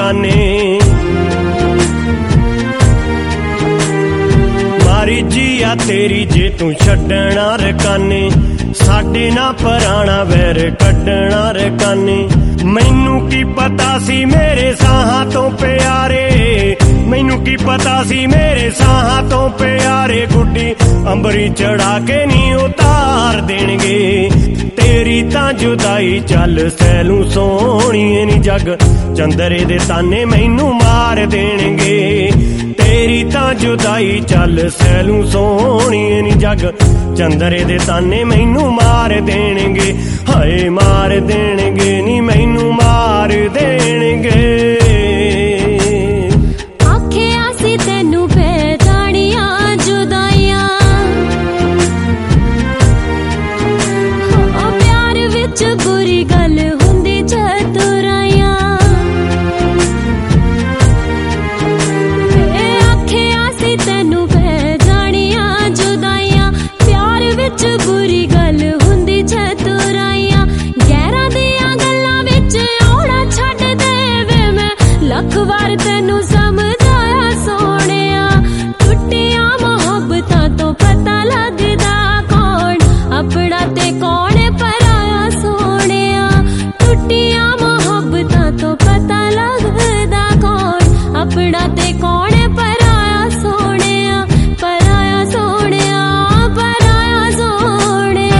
ਰਕਾਨੇ ਮਾਰੀ ਜੀ ਆ ਤੇਰੀ ਜੇ ਤੂੰ ਛੱਡਣਾ ਰਕਾਨੇ ਸਾਡੇ ਨਾ ਪੁਰਾਣਾ ਵੈਰ ਕੱਢਣਾ ਰਕਾਨੇ ਮੈਨੂੰ ਕੀ ਪਤਾ ਸੀ ਮੇਰੇ ਸਾਹਾਂ ਤੋਂ ਪਿਆਰੇ ਮੈਨੂੰ ਕੀ ਪਤਾ ਸੀ ਮੇਰੇ ਸਾਹਾਂ ਤੋਂ ਪਿਆਰੇ ਗੁੱਡੀ ਅੰਬਰੀ ਚੜਾ ਕੇ ਨੀ ਉਤਾਰ ਦੇਣਗੇ ਤੇਰੀ ਤਾਂ ਜੁਦਾਈ ਚੱਲ ਸੈਲੂ ਸੋਹਣੀਏ ਨੀ ਜੱਗ ਚੰਦਰੇ ਦੇ ਤਾਨੇ ਮੈਨੂੰ ਮਾਰ ਦੇਣਗੇ ਤੇਰੀ ਤਾਂ ਜੁਦਾਈ ਚੱਲ ਸੈਲੂ ਸੋਹਣੀਏ ਨੀ ਜੱਗ ਚੰਦਰੇ ਦੇ ਤਾਨੇ ਮੈਨੂੰ ਮਾਰ ਦੇਣਗੇ ਹਾਏ ਮਾਰ ਦੇਣਗੇ ਨੀ ਮੈਨੂੰ ਮਾਰ ਦੇਣਗੇ ਆਖਿਆ ਸੀ ਤੈਨੂੰ ਪਹਿਚਾਣੀਆਂ ਜੁਦਾਈਆਂ ਪਿਆਰ ਵਿੱਚ ਬੁਰੀ ਗੱਲ ਹੁੰਦੀ ਚਤੁਰਾਈਆਂ ਆਖਿਆ ਸੀ ਤੈਨੂੰ ਪਹਿਚਾਣੀਆਂ ਜੁਦਾਈਆਂ ਪਿਆਰ ਵਿੱਚ ਬੁਰੀ ਗੱਲ ਹੁੰਦੀ ਚਤੁਰਾਈਆਂ ਗਹਿਰਾਂ ਦੀਆਂ ਗੱਲਾਂ ਵਿੱਚ ਆਉਣਾ ਛੱਡ ਦੇਵੇ ਮੈਂ ਲੱਖ ਵਾਰ ਤੈਨੂੰ ਸਮਝਾਇਆ ਸੋਹਣਿਆ ਟੁੱਟੀਆਂ ਮੁਹੱਬਤਾਂ ਤੋਂ ਪਤਾ ਲੱਗਦਾ ਕੌਣ ਆਪਣਾ ਤੇ ਕੌਣ ਪਰਾਇਆ ਸੋਹਣਿਆ ਟੁੱਟੀਆਂ ਮੁਹੱਬਤਾਂ ਤੋਂ ਪਤਾ ਲੱਗਦਾ ਕੌਣ ਆਪਣਾ ਤੇ ਕੌਣ ਪਰਾਇਆ ਸੋਹਣਿਆ ਪਰਾਇਆ ਸੋਹਣਿਆ ਪਰਾਇਆ ਸੋਹਣਿਆ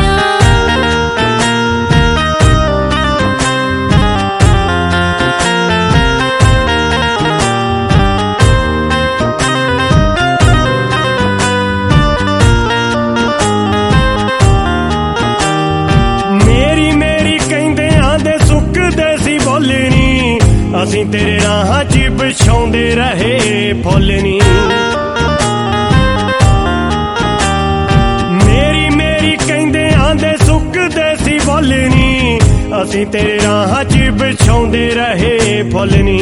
ਮੇਰੀ ਮੇਰੀ ਕਹਿੰਦਿਆਂ ਦੇ ਸੁੱਕਦੇ ਸੀ ਬੋਲਣੀ ਅਸੀਂ ਤੇਰੇ ਰਾਹਾਂ 'ਚ ਵਿਛਾਉਂਦੇ ਰਹੇ ਫੁੱਲ ਨੀ ਮੇਰੀ ਮੇਰੀ ਕਹਿੰਦਿਆਂ ਦੇ ਸੁੱਕਦੇ ਸੀ ਬੋਲਣੀ ਅਸੀਂ ਤੇਰੇ ਰਾਹਾਂ 'ਚ ਵਿਛਾਉਂਦੇ ਰਹੇ ਫੁੱਲ ਨੀ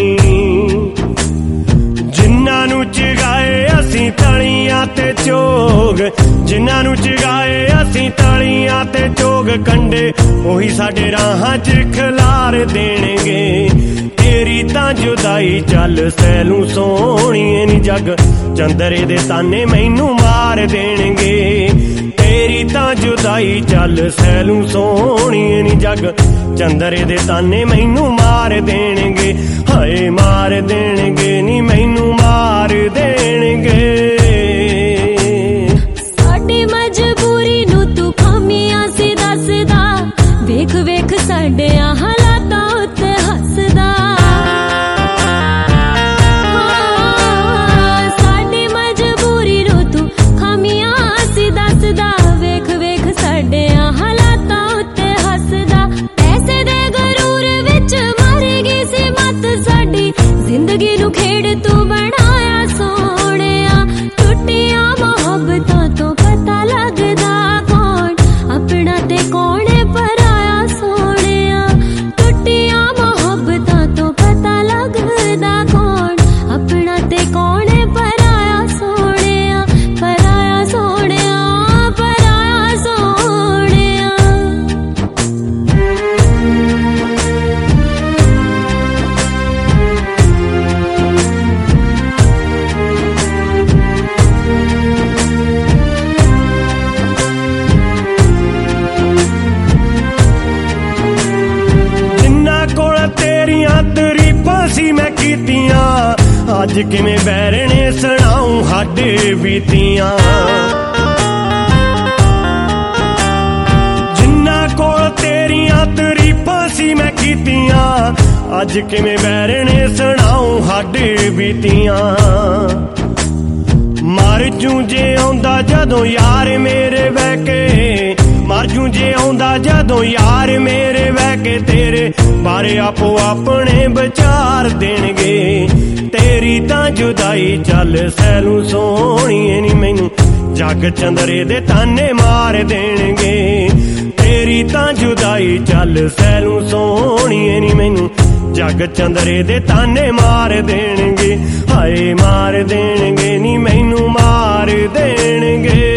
ਜਿਨ੍ਹਾਂ ਨੂੰ ਚਗਾਏ ਅਸੀਂ ਤਲੀਆਂ ਤੇ ਚੋਗ ਜਿਨ੍ਹਾਂ ਨੂੰ ਚਗਾਏ ਅਸੀਂ ਤਲੀਆਂ ਤੇ ਚੋਗ ਕੰਡੇ ਉਹੀ ਸਾਡੇ ਰਾਹਾਂ 'ਚ ਖਿਲਾਰ ਦੇਣਗੇ ਤੇਰੀ ਤਾਂ ਜੁਦਾਈ ਚੱਲ ਸੈਲੂ ਸੋਹਣੀਏ ਨੀ ਜੱਗ ਚੰਦਰੇ ਦੇ ਤਾਨੇ ਮੈਨੂੰ ਮਾਰ ਦੇਣਗੇ ਤੇਰੀ ਤਾਂ ਜੁਦਾਈ ਚੱਲ ਸੈਲੂ ਸੋਹਣੀਏ ਨੀ ਜੱਗ ਚੰਦਰੇ ਦੇ ਤਾਨੇ ਮੈਨੂੰ ਮਾਰ ਦੇਣਗੇ ਹਾਏ ਮਾਰ ਦੇਣਗੇ ਨੀ ਮੈਨੂੰ ਮਾਰ ਦੇਣਗੇ ਸਾਡੀ ਮਜਬੂਰੀ ਨੂੰ ਤੂੰ ਖਾਮੀਆਂ ਸੀ ਦੱਸਦਾ ਵੇਖ ਵੇਖ ਸਾਡਿਆਂ ਹਾਲਾਤਾਂ ਉੱਤੇ ਹੱਸਦਾ ਸਾਡੀ ਮਜਬੂਰੀ ਨੂੰ ਤੂੰ ਖਾਮੀਆਂ ਸੀ ਦੱਸਦਾ ਵੇਖ ਵੇਖ ਸਾਡਿਆਂ ਹਾਲਾਤਾਂ ਉੱਤੇ ਹੱਸਦਾ ਪੈਸੇ ਦੇ ਗਰੂਰ ਵਿੱਚ ਮਰ ਗਈ ਸੀ ਮੱਤ ਸਾਡੀ ਜ਼ਿੰਦਗੀ ਨੂੰ ਖੇਡ ਤੂੰ ਬਣਾਇਆ ਸੋਹਣਿਆ ਟੁੱਟੀਆਂ ਮੁਹੱਬਤਾਂ ਤੋਂ ਪਤਾ ਲੱਗਦਾ ਕੌਣ ਆਪਣਾ ਤੇ ਕੌਣ ਪਰਾਇਆ ਸੋਹਣਿਆ ਟੁੱਟੀਆਂ ਮੁਹੱਬਤਾਂ ਤੋਂ ਪਤਾ ਲੱਗਦਾ ਕੌਣ ਆਪਣਾ ਤੇ ਕੌਣ ਪਰਾਇਆ ਸੋਹਣਿਆ ਪਰਾਇਆ ਸੋਹਣਿਆ ਪਰਾਇਆ ਸੋਹਣਿਆ ਜਿੰਨਾਂ ਕੋਲ ਤੇਰੀਆਂ ਤਾਰੀਫਾਂ ਸੀ ਮੈਂ ਕੀਤੀਆਂ ਅੱਜ ਕਿਵੇਂ ਬੈਰ ਨੇ ਸੁਣਾਉ ਸਾਡੇ ਬੀਤੀਆਂ ਜਿੰਨਾਂ ਕੋਲ ਤੇਰੀਆਂ ਤਾਰੀਫਾਂ ਸੀ ਮੈਂ ਕੀਤੀਆਂ ਅੱਜ ਕਿਵੇਂ ਬੈਰ ਨੇ ਸੁਣਾਉ ਸਾਡੇ ਬੀਤੀਆਂ ਮਰ ਜੂ ਜੇ ਆਉਂਦਾ ਜਦੋਂ ਯਾਰ ਮੇਰੇ ਬਹਿ ਕੇ ਮਰ ਜੂ ਜੇ ਆਉਂਦਾ ਜਦੋਂ ਯਾਰ ਮੇਰੇ ਬਹਿ ਕੇ ਤੇਰੇ ਬਾਰੇ ਆਪੋ ਆਪਣੇ ਵਿਚਾਰ ਦੇਣਗੇ ਤੇਰੀ ਤਾਂ ਜੁਦਾਈ ਚੱਲ ਸੈਲੂ ਸੋਹਣੀਏ ਨੀ ਮੈਨੂੰ ਜੱਗ ਚੰਦਰੇ ਦੇ ਤਾਨੇ ਮਾਰ ਦੇਣਗੇ ਤੇਰੀ ਤਾਂ ਜੁਦਾਈ ਚੱਲ ਸੈਲੂ ਸੋਹਣੀਏ ਨੀ ਮੈਨੂੰ ਜੱਗ ਚੰਦਰੇ ਦੇ ਤਾਨੇ ਮਾਰ ਦੇਣਗੇ ਹਾਏ ਮਾਰ ਦੇਣਗੇ ਨੀ ਮੈਨੂੰ ਮਾਰ ਦੇਣਗੇ